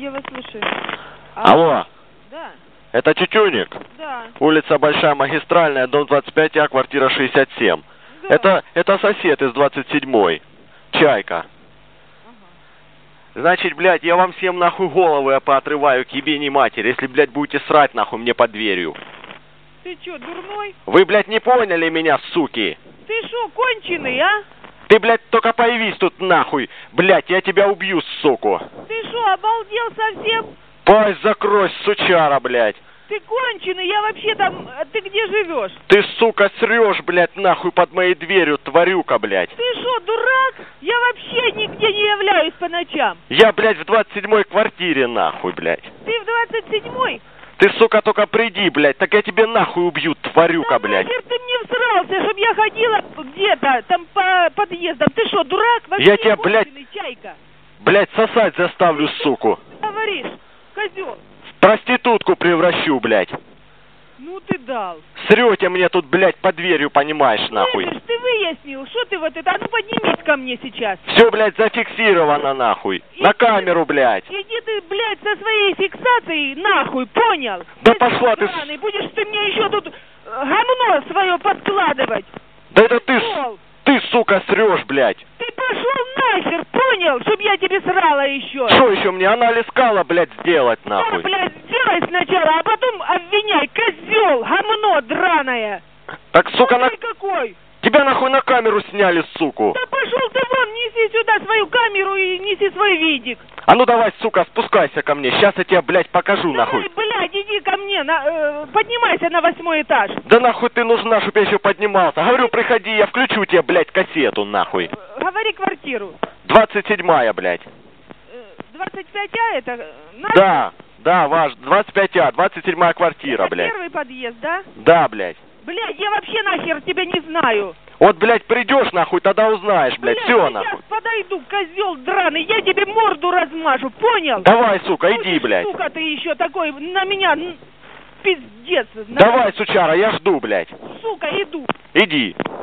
я вас слушаю. Алло. Да. Это Тютюник? Да. Улица Большая Магистральная, дом 25А, квартира 67. Да. Это сосед из 27-й. Чайка. Значит, блядь, я вам всем нахуй головы поотрываю к ебени матери, если, блядь, будете срать нахуй мне под дверью. Ты чё, дурной? Вы, блядь, не поняли меня, суки? Ты шо, конченый, а? Ты, блядь, только появись тут нахуй. Блядь, я тебя убью, суку. Ты шо, обалдел совсем? Пасть закрой, сучара, блядь. Ты конченый, я вообще там... Ты где живешь? Ты, сука, срешь, блядь, нахуй под моей дверью, тварюка, блядь. Ты шо, дурак? Я вообще нигде не являюсь по ночам. Я, блядь, в 27-й квартире, нахуй, блядь. Ты в 27-й? Ты, сука, только приди, блядь, так я тебе нахуй убью, тварюка, Да блядь. нахер ты мне всрался, чтоб я ходила где-то там по подъездам. Ты шо, дурак? Вообще Я тебя, блядь, Чайка. блядь, сосать заставлю, суку. Ты говоришь, козел. В проститутку превращу, блядь. Ну ты дал. Срете мне тут, блядь, под дверью, понимаешь, нахуй. Слышишь, ты выяснил, что ты вот это? А ну поднимись ко мне сейчас. Все, блядь, зафиксировано, нахуй. На камеру, блядь. Иди ты, блядь, со своей фиксацией нахуй, понял? Да Ты пошла ты... сраный, будешь ты мне еще тут говно свое подкладывать. Да это Пошел. ты, сука, срешь, блядь. Ты пошел нахер, понял? Чтоб я тебе срала еще. Что еще мне анализ кала, блядь, сделать, Да, нахуй? блядь, сделай сначала, а потом обвиняй, козел, говно драное. Так, сука, Смотри, какой. тебя нахуй на камеру сняли, суку. Да пошел ты вон, неси сюда свою камеру и неси свой видик. А ну давай, сука, спускайся ко мне. Сейчас я тебе, блядь, покажу, Давай, нахуй. блядь, иди ко мне, поднимайся на 8-й этаж. Да нахуй ты нужна, чтоб я еще поднимался. Говорю, приходи, я включу тебе, блядь, кассету, нахуй. Говори квартиру. 27-я, блядь. 25А это? Да, ваш, 25А, 27-я квартира, Это блядь. первый подъезд, да? Да, блядь. Блядь, я вообще нахер тебя не знаю. Вот, блядь, придешь, нахуй, тогда узнаешь, блядь, все, я нахуй. сейчас подойду, козел драный, я тебе морду размажу, понял? Давай, сука, иди, Будешь, блядь. сука, ты еще такой, на меня, пиздец. Давай, сучара, я жду, блядь. Сука, иду. Иди.